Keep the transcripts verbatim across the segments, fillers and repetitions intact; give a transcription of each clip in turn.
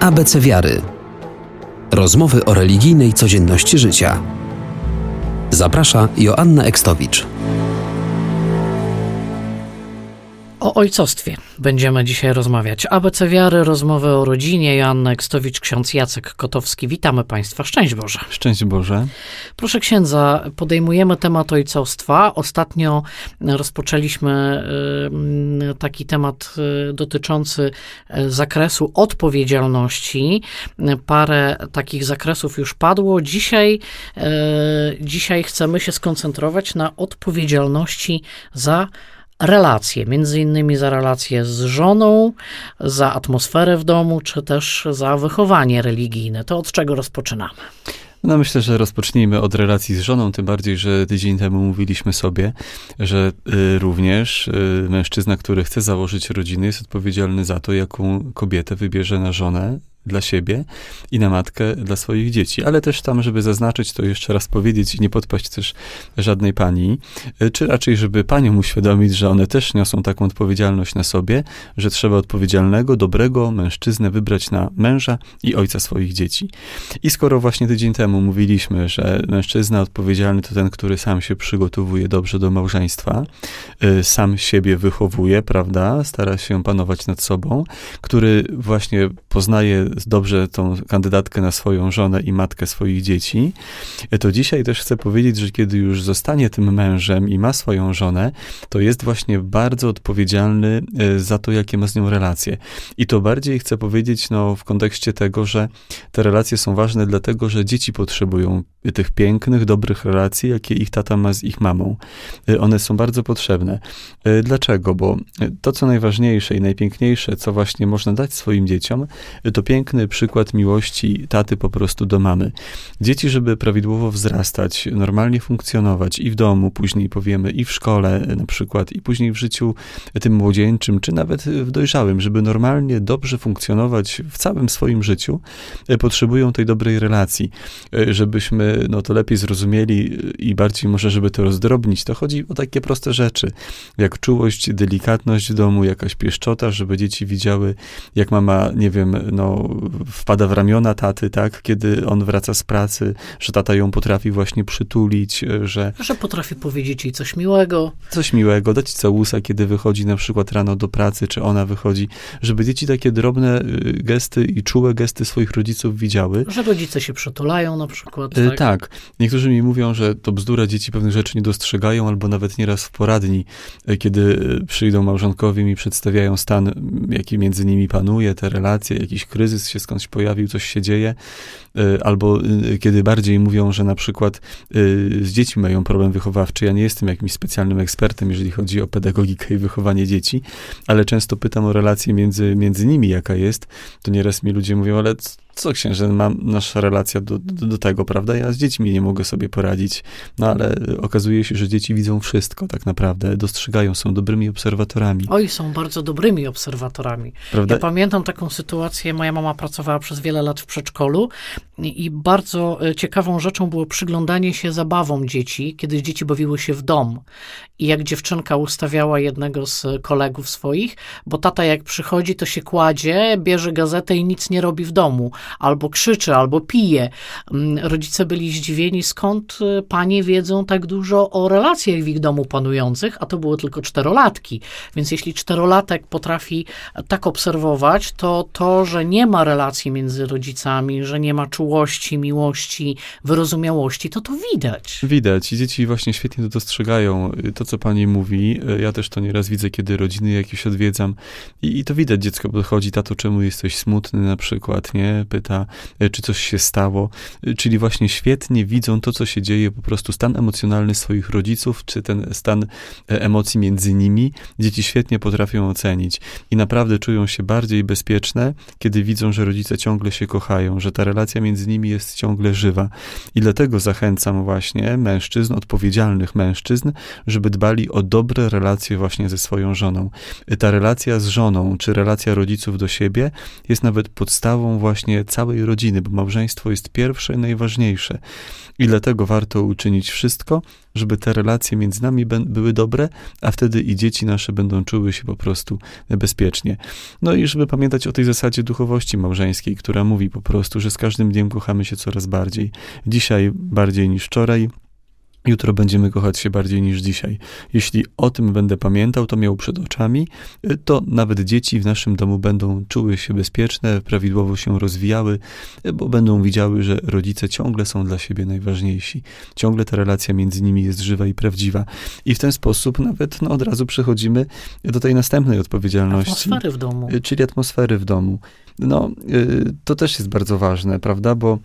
A B C wiary. Rozmowy o religijnej codzienności życia. Zaprasza Joanna Ekstowicz. O ojcostwie będziemy dzisiaj rozmawiać. A B C wiary, rozmowy o rodzinie. Joanna Ekstowicz, ksiądz Jacek Kotowski. Witamy Państwa. Szczęść Boże. Szczęść Boże. Proszę księdza, podejmujemy temat ojcostwa. Ostatnio rozpoczęliśmy taki temat dotyczący zakresu odpowiedzialności. Parę takich zakresów już padło. Dzisiaj, dzisiaj chcemy się skoncentrować na odpowiedzialności za relacje, między innymi za relacje z żoną, za atmosferę w domu, czy też za wychowanie religijne. To od czego rozpoczynamy? No myślę, że rozpocznijmy od relacji z żoną, tym bardziej, że tydzień temu mówiliśmy sobie, że y, również y, mężczyzna, który chce założyć rodzinę, jest odpowiedzialny za to, jaką kobietę wybierze na żonę dla siebie i na matkę dla swoich dzieci. Ale też tam, żeby zaznaczyć to, jeszcze raz powiedzieć i nie podpaść też żadnej pani, czy raczej, żeby paniom uświadomić, że one też niosą taką odpowiedzialność na sobie, że trzeba odpowiedzialnego, dobrego mężczyznę wybrać na męża i ojca swoich dzieci. I skoro właśnie tydzień temu mówiliśmy, że mężczyzna odpowiedzialny to ten, który sam się przygotowuje dobrze do małżeństwa, sam siebie wychowuje, prawda, stara się panować nad sobą, który właśnie poznaje dobrze tą kandydatkę na swoją żonę i matkę swoich dzieci, to dzisiaj też chcę powiedzieć, że kiedy już zostanie tym mężem i ma swoją żonę, to jest właśnie bardzo odpowiedzialny za to, jakie ma z nią relacje. I to bardziej chcę powiedzieć, no, w kontekście tego, że te relacje są ważne dlatego, że dzieci potrzebują tych pięknych, dobrych relacji, jakie ich tata ma z ich mamą. One są bardzo potrzebne. Dlaczego? Bo to, co najważniejsze i najpiękniejsze, co właśnie można dać swoim dzieciom, to piękny przykład miłości taty po prostu do mamy. Dzieci, żeby prawidłowo wzrastać, normalnie funkcjonować i w domu, później powiemy, i w szkole na przykład, i później w życiu tym młodzieńczym, czy nawet w dojrzałym, żeby normalnie, dobrze funkcjonować w całym swoim życiu, potrzebują tej dobrej relacji. Żebyśmy no to lepiej zrozumieli i bardziej może, żeby to rozdrobnić, to chodzi o takie proste rzeczy, jak czułość, delikatność w domu, jakaś pieszczota, żeby dzieci widziały, jak mama, nie wiem, no wpada w ramiona taty, tak, kiedy on wraca z pracy, że tata ją potrafi właśnie przytulić, że... Że potrafi powiedzieć jej coś miłego. Coś miłego, dać całusa, kiedy wychodzi na przykład rano do pracy, czy ona wychodzi, żeby dzieci takie drobne gesty i czułe gesty swoich rodziców widziały. Że rodzice się przytulają na przykład, tak? Tak. Niektórzy mi mówią, że to bzdura, dzieci pewnych rzeczy nie dostrzegają, albo nawet nieraz w poradni, kiedy przyjdą małżonkowie, mi przedstawiają stan, jaki między nimi panuje, te relacje, jakiś kryzys się skądś pojawił, coś się dzieje, albo kiedy bardziej mówią, że na przykład z dziećmi mają problem wychowawczy. Ja nie jestem jakimś specjalnym ekspertem, jeżeli chodzi o pedagogikę i wychowanie dzieci, ale często pytam o relację między, między nimi, jaka jest, to nieraz mi ludzie mówią, ale co księże, mam nasza relacja do, do, do tego, prawda? Ja z dziećmi nie mogę sobie poradzić. No ale okazuje się, że dzieci widzą wszystko tak naprawdę, dostrzegają, są dobrymi obserwatorami. Oj, są bardzo dobrymi obserwatorami. Prawda? Ja pamiętam taką sytuację, moja mama pracowała przez wiele lat w przedszkolu i bardzo ciekawą rzeczą było przyglądanie się zabawom dzieci, kiedy dzieci bawiły się w dom. I jak dziewczynka ustawiała jednego z kolegów swoich, bo tata jak przychodzi, to się kładzie, bierze gazetę i nic nie robi w domu. Albo krzyczy, albo pije. Rodzice byli zdziwieni, skąd panie wiedzą tak dużo o relacjach w ich domu panujących, a to było tylko czterolatki. Więc jeśli czterolatek potrafi tak obserwować, to to, że nie ma relacji między rodzicami, że nie ma czułości, miłości, wyrozumiałości, to to widać. Widać i dzieci właśnie świetnie to dostrzegają. To, co pani mówi, ja też to nieraz widzę, kiedy rodziny jakieś odwiedzam i, i to widać, dziecko podchodzi, tato, czemu jesteś smutny na przykład, nie? Pyta, czy coś się stało, czyli właśnie świetnie widzą to, co się dzieje, po prostu stan emocjonalny swoich rodziców, czy ten stan emocji między nimi, dzieci świetnie potrafią ocenić i naprawdę czują się bardziej bezpieczne, kiedy widzą, że rodzice ciągle się kochają, że ta relacja między nimi jest ciągle żywa i dlatego zachęcam właśnie mężczyzn, odpowiedzialnych mężczyzn, żeby dbali o dobre relacje właśnie ze swoją żoną. Ta relacja z żoną, czy relacja rodziców do siebie jest nawet podstawą właśnie całej rodziny, bo małżeństwo jest pierwsze i najważniejsze. I dlatego warto uczynić wszystko, żeby te relacje między nami były dobre, a wtedy i dzieci nasze będą czuły się po prostu bezpiecznie. No i żeby pamiętać o tej zasadzie duchowości miłości małżeńskiej, która mówi po prostu, że z każdym dniem kochamy się coraz bardziej. Dzisiaj bardziej niż wczoraj, jutro będziemy kochać się bardziej niż dzisiaj. Jeśli o tym będę pamiętał, to miał przed oczami, to nawet dzieci w naszym domu będą czuły się bezpieczne, prawidłowo się rozwijały, bo będą widziały, że rodzice ciągle są dla siebie najważniejsi. Ciągle ta relacja między nimi jest żywa i prawdziwa. I w ten sposób nawet no, od razu przechodzimy do tej następnej odpowiedzialności. Atmosfery w domu. Czyli atmosfery w domu. No, to też jest bardzo ważne, prawda, bo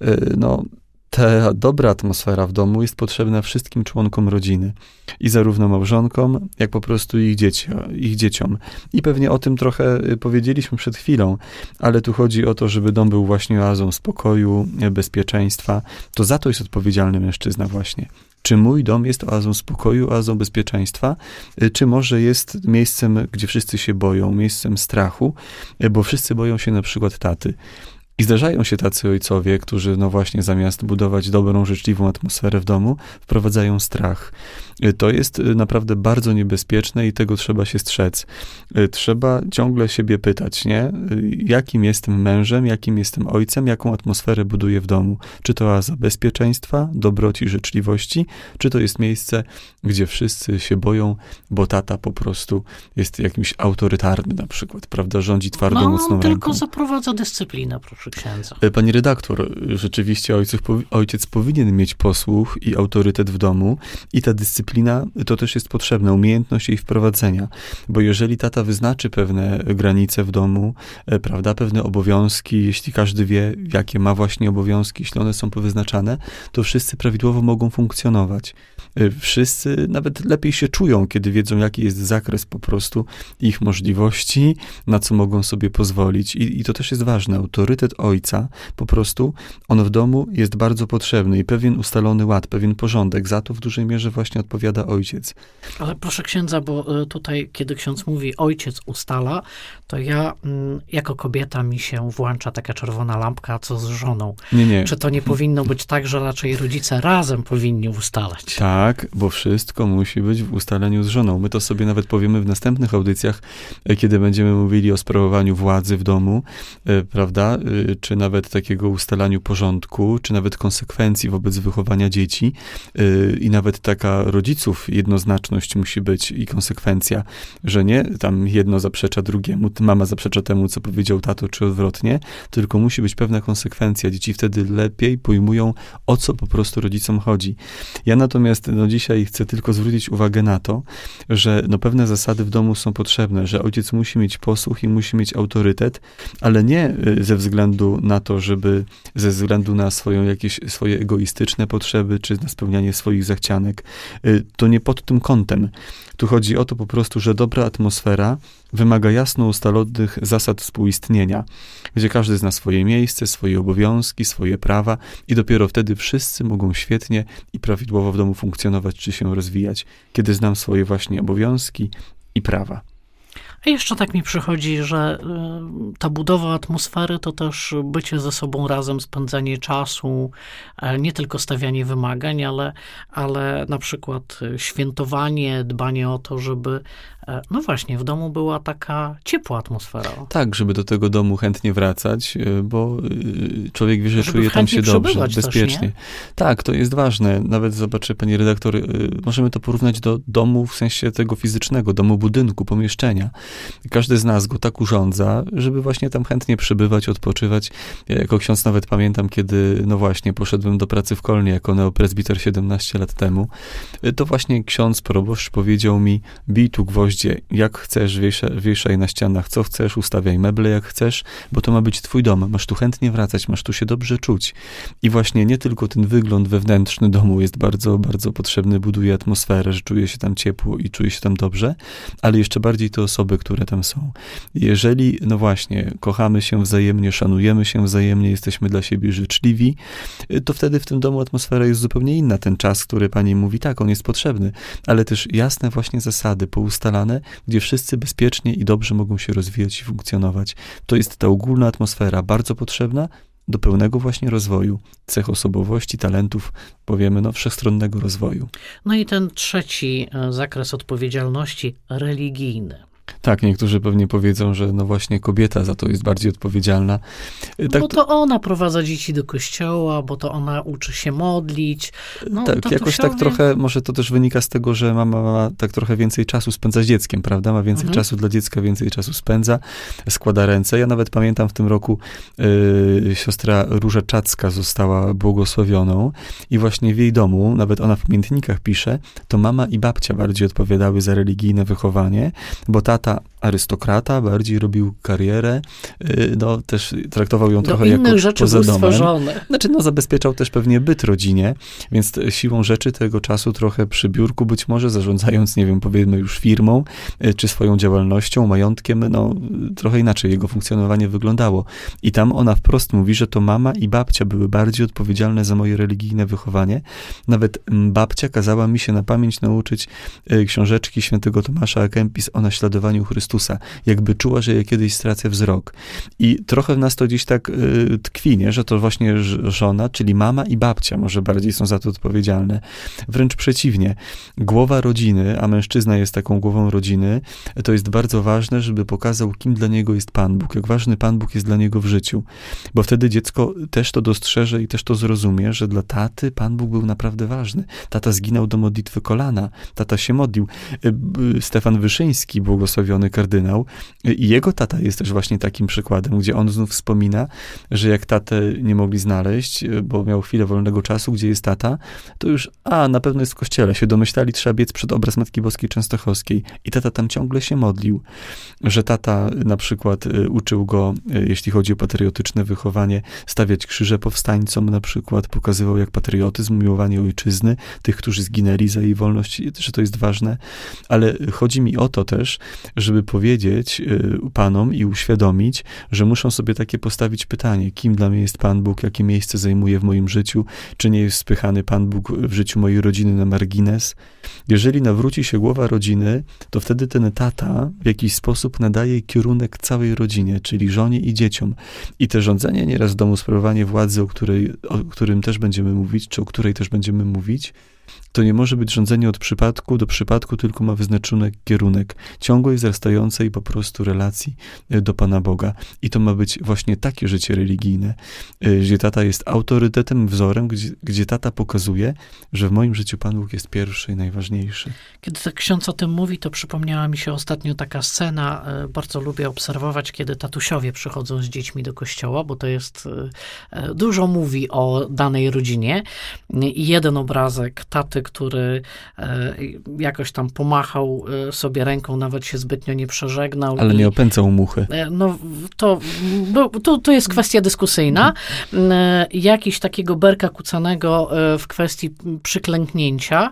no, ta dobra atmosfera w domu jest potrzebna wszystkim członkom rodziny. I zarówno małżonkom, jak po prostu ich, dzieci, ich dzieciom. I pewnie o tym trochę powiedzieliśmy przed chwilą, ale tu chodzi o to, żeby dom był właśnie oazą spokoju, bezpieczeństwa. To za to jest odpowiedzialny mężczyzna właśnie. Czy mój dom jest oazą spokoju, oazą bezpieczeństwa, czy może jest miejscem, gdzie wszyscy się boją, miejscem strachu, bo wszyscy boją się na przykład taty. I zdarzają się tacy ojcowie, którzy no właśnie zamiast budować dobrą, życzliwą atmosferę w domu, wprowadzają strach. To jest naprawdę bardzo niebezpieczne i tego trzeba się strzec. Trzeba ciągle siebie pytać, nie? Jakim jestem mężem, jakim jestem ojcem, jaką atmosferę buduję w domu? Czy to oaza bezpieczeństwa, dobroci, życzliwości, czy to jest miejsce, gdzie wszyscy się boją, bo tata po prostu jest jakimś autorytarny na przykład, prawda? Rządzi twardą, no, mocną tylko ręką. zaprowadza dyscyplinę, proszę księdza. Pani redaktor, rzeczywiście ojciec, ojciec powinien mieć posłuch i autorytet w domu i ta dyscyplina to też jest potrzebna, umiejętność jej wprowadzenia, bo jeżeli tata wyznaczy pewne granice w domu, prawda, pewne obowiązki, jeśli każdy wie, jakie ma właśnie obowiązki, jeśli one są powyznaczane, to wszyscy prawidłowo mogą funkcjonować. Wszyscy nawet lepiej się czują, kiedy wiedzą, jaki jest zakres po prostu ich możliwości, na co mogą sobie pozwolić. I, i to też jest ważne. Autorytet ojca, po prostu on w domu jest bardzo potrzebny i pewien ustalony ład, pewien porządek. Za to w dużej mierze właśnie odpowiada ojciec. Ale proszę księdza, bo tutaj, kiedy ksiądz mówi ojciec ustala, to ja jako kobieta mi się włącza taka czerwona lampka, co z żoną. Nie, nie. Czy to nie powinno być tak, że raczej rodzice razem powinni ustalać? Tak, bo wszystko musi być w ustaleniu z żoną. My to sobie nawet powiemy w następnych audycjach, kiedy będziemy mówili o sprawowaniu władzy w domu, prawda, czy nawet takiego ustalaniu porządku, czy nawet konsekwencji wobec wychowania dzieci i nawet taka rodziców jednoznaczność musi być i konsekwencja, że nie tam jedno zaprzecza drugiemu, mama zaprzecza temu, co powiedział tato, czy odwrotnie, tylko musi być pewna konsekwencja. Dzieci wtedy lepiej pojmują, o co po prostu rodzicom chodzi. Ja natomiast no, dzisiaj chcę tylko zwrócić uwagę na to, że no, pewne zasady w domu są potrzebne, że ojciec musi mieć posłuch i musi mieć autorytet, ale nie ze względu na to, żeby ze względu na swoją jakieś swoje egoistyczne potrzeby, czy na spełnianie swoich zachcianek. To nie pod tym kątem. Tu chodzi o to po prostu, że dobra atmosfera wymaga jasno ustalonych zasad współistnienia, gdzie każdy zna swoje miejsce, swoje obowiązki, swoje prawa i dopiero wtedy wszyscy mogą świetnie i prawidłowo w domu funkcjonować, czy się rozwijać, kiedy znam swoje właśnie obowiązki i prawa. A jeszcze tak mi przychodzi, że y, ta budowa atmosfery to też bycie ze sobą razem, spędzanie czasu, e, nie tylko stawianie wymagań, ale, ale na przykład świętowanie, dbanie o to, żeby e, no właśnie w domu była taka ciepła atmosfera. Tak, żeby do tego domu chętnie wracać, bo y, człowiek wie, że żeby czuje tam się dobrze, bezpiecznie. Też, tak, to jest ważne. Nawet zobaczy, pani redaktor, y, możemy to porównać do domu w sensie tego fizycznego, domu, budynku, pomieszczenia. Każdy z nas go tak urządza, żeby właśnie tam chętnie przybywać, odpoczywać. Ja jako ksiądz nawet pamiętam, kiedy, no właśnie, poszedłem do pracy w Kolnie jako neopresbiter siedemnaście lat temu, to właśnie ksiądz proboszcz powiedział mi, bij tu gwoździe, jak chcesz, wieszaj, wieszaj na ścianach, co chcesz, ustawiaj meble jak chcesz, bo to ma być twój dom, masz tu chętnie wracać, masz tu się dobrze czuć. I właśnie nie tylko ten wygląd wewnętrzny domu jest bardzo, bardzo potrzebny, buduje atmosferę, że czuje się tam ciepło i czuje się tam dobrze, ale jeszcze bardziej te osoby, które tam są. Jeżeli, no właśnie, kochamy się wzajemnie, szanujemy się wzajemnie, jesteśmy dla siebie życzliwi, to wtedy w tym domu atmosfera jest zupełnie inna. Ten czas, który pani mówi, tak, on jest potrzebny, ale też jasne właśnie zasady poustalane, gdzie wszyscy bezpiecznie i dobrze mogą się rozwijać i funkcjonować. To jest ta ogólna atmosfera, bardzo potrzebna do pełnego właśnie rozwoju, cech osobowości, talentów, powiemy, no, wszechstronnego rozwoju. No i ten trzeci zakres odpowiedzialności, religijny. Tak, niektórzy pewnie powiedzą, że no właśnie kobieta za to jest bardziej odpowiedzialna. Tak, bo to ona prowadza dzieci do kościoła, bo to ona uczy się modlić. No, tak, jakoś tak trochę, może to też wynika z tego, że mama ma tak trochę więcej czasu spędza z dzieckiem, prawda? Ma więcej mhm. czasu dla dziecka, więcej czasu spędza, składa ręce. Ja nawet pamiętam w tym roku y, siostra Róża Czacka została błogosławioną i właśnie w jej domu, nawet ona w pamiętnikach pisze, to mama i babcia bardziej odpowiadały za religijne wychowanie, bo tata arystokrata, bardziej robił karierę, no też traktował ją do trochę jako rzeczy poza domem. Stworzone. Znaczy, no zabezpieczał też pewnie byt rodzinie, więc siłą rzeczy tego czasu trochę przy biurku być może, zarządzając, nie wiem, powiedzmy już firmą, czy swoją działalnością, majątkiem, no trochę inaczej jego funkcjonowanie wyglądało. I tam ona wprost mówi, że to mama i babcia były bardziej odpowiedzialne za moje religijne wychowanie. Nawet babcia kazała mi się na pamięć nauczyć książeczki świętego Tomasza a Kempis o naśladowaniu Chrystusa. Jakby czuła, że ja kiedyś stracę wzrok. I trochę w nas to gdzieś tak y, tkwi, nie? Że to właśnie żona, czyli mama i babcia może bardziej są za to odpowiedzialne. Wręcz przeciwnie. Głowa rodziny, a mężczyzna jest taką głową rodziny, to jest bardzo ważne, żeby pokazał, kim dla niego jest Pan Bóg, jak ważny Pan Bóg jest dla niego w życiu. Bo wtedy dziecko też to dostrzeże i też to zrozumie, że dla taty Pan Bóg był naprawdę ważny. Tata zginął do modlitwy kolana. Tata się modlił. Stefan Wyszyński, błogosławiony kardynał, i jego tata jest też właśnie takim przykładem, gdzie on znów wspomina, że jak tatę nie mogli znaleźć, bo miał chwilę wolnego czasu, gdzie jest tata, to już, a, na pewno jest w kościele, się domyślali, trzeba biec przed obraz Matki Boskiej Częstochowskiej. I tata tam ciągle się modlił, że tata na przykład uczył go, jeśli chodzi o patriotyczne wychowanie, stawiać krzyże powstańcom na przykład, pokazywał jak patriotyzm, miłowanie ojczyzny, tych, którzy zginęli za jej wolność, że to jest ważne, ale chodzi mi o to też, żeby powiedzieć panom i uświadomić, że muszą sobie takie postawić pytanie, kim dla mnie jest Pan Bóg, jakie miejsce zajmuje w moim życiu, czy nie jest spychany Pan Bóg w życiu mojej rodziny na margines. Jeżeli nawróci się głowa rodziny, to wtedy ten tata w jakiś sposób nadaje kierunek całej rodzinie, czyli żonie i dzieciom. I te rządzenie nieraz w domu, sprawowanie władzy, o, której, o którym też będziemy mówić, czy o której też będziemy mówić, to nie może być rządzenie od przypadku do przypadku, tylko ma wyznaczony kierunek ciągłej, wzrastającej po prostu relacji do Pana Boga. I to ma być właśnie takie życie religijne, gdzie tata jest autorytetem, wzorem, gdzie, gdzie tata pokazuje, że w moim życiu Pan Bóg jest pierwszy i najważniejszy. Kiedy tak ksiądz o tym mówi, to przypomniała mi się ostatnio taka scena, bardzo lubię obserwować, kiedy tatusiowie przychodzą z dziećmi do kościoła, bo to jest, dużo mówi o danej rodzinie. I jeden obrazek taty, który jakoś tam pomachał sobie ręką, nawet się zbytnio nie przeżegnał. Ale nie opęcał muchy. No to, to, to jest kwestia dyskusyjna. Jakiś takiego berka kucanego w kwestii przyklęknięcia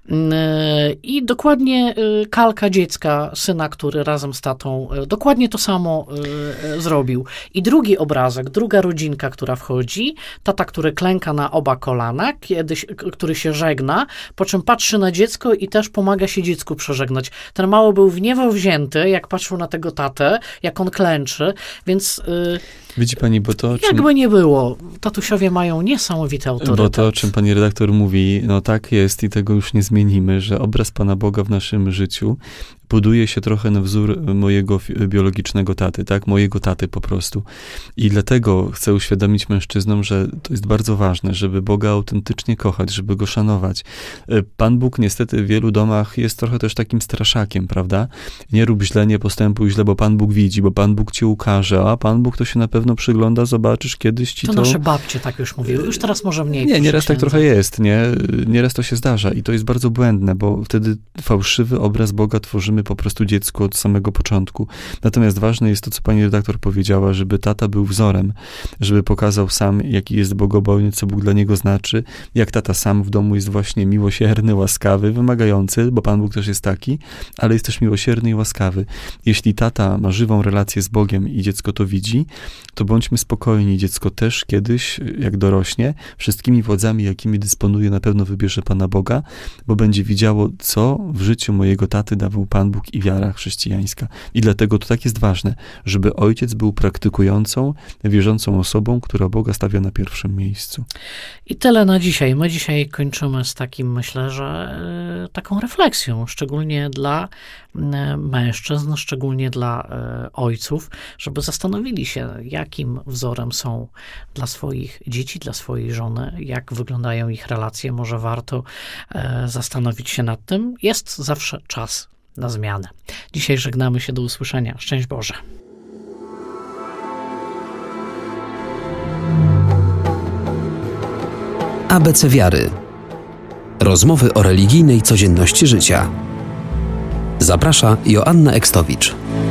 i dokładnie kalka dziecka, syna, który razem z tatą dokładnie to samo zrobił. I drugi obrazek, druga rodzinka, która wchodzi, tata, który klęka na oba kolana, kiedyś, który się żegna, po czym patrzy na dziecko i też pomaga się dziecku przeżegnać. Ten mały był w niebo wzięty, jak patrzył na tego tatę, jak on klęczy, więc... Yy, Widzi pani, bo to... Jakby czym... nie było, tatusiowie mają niesamowity autorytet. Bo to, o czym pani redaktor mówi, no tak jest i tego już nie zmienimy, że obraz Pana Boga w naszym życiu buduje się trochę na wzór mojego biologicznego taty, tak? Mojego taty po prostu. I dlatego chcę uświadomić mężczyznom, że to jest bardzo ważne, żeby Boga autentycznie kochać, żeby Go szanować. Pan Bóg niestety w wielu domach jest trochę też takim straszakiem, prawda? Nie rób źle, nie postępuj źle, bo Pan Bóg widzi, bo Pan Bóg ci ukaże, a Pan Bóg to się na pewno przygląda, zobaczysz kiedyś ci to... To nasze babcie tak już mówiły, już teraz może mniej. Nie, nieraz tak trochę jest, nie? Nieraz to się zdarza i to jest bardzo błędne, bo wtedy fałszywy obraz Boga tworzymy po prostu dziecku od samego początku. Natomiast ważne jest to, co pani redaktor powiedziała, żeby tata był wzorem, żeby pokazał sam, jaki jest bogobojny, co Bóg dla niego znaczy, jak tata sam w domu jest właśnie miłosierny, łaskawy, wymagający, bo Pan Bóg też jest taki, ale jest też miłosierny i łaskawy. Jeśli tata ma żywą relację z Bogiem i dziecko to widzi, to bądźmy spokojni. Dziecko też kiedyś, jak dorośnie, wszystkimi władzami, jakimi dysponuje, na pewno wybierze Pana Boga, bo będzie widziało, co w życiu mojego taty dawał Pan Pan Bóg i wiara chrześcijańska. I dlatego to tak jest ważne, żeby ojciec był praktykującą, wierzącą osobą, która Boga stawia na pierwszym miejscu. I tyle na dzisiaj. My dzisiaj kończymy z takim, myślę, że y, taką refleksją, szczególnie dla y, mężczyzn, szczególnie dla y, ojców, żeby zastanowili się, jakim wzorem są dla swoich dzieci, dla swojej żony, jak wyglądają ich relacje. Może warto y, zastanowić się nad tym. Jest zawsze czas na zmianę. Dzisiaj żegnamy się, do usłyszenia. Szczęść Boże. A B C Wiary. Rozmowy o religijnej codzienności życia. Zaprasza Joanna Ekstowicz.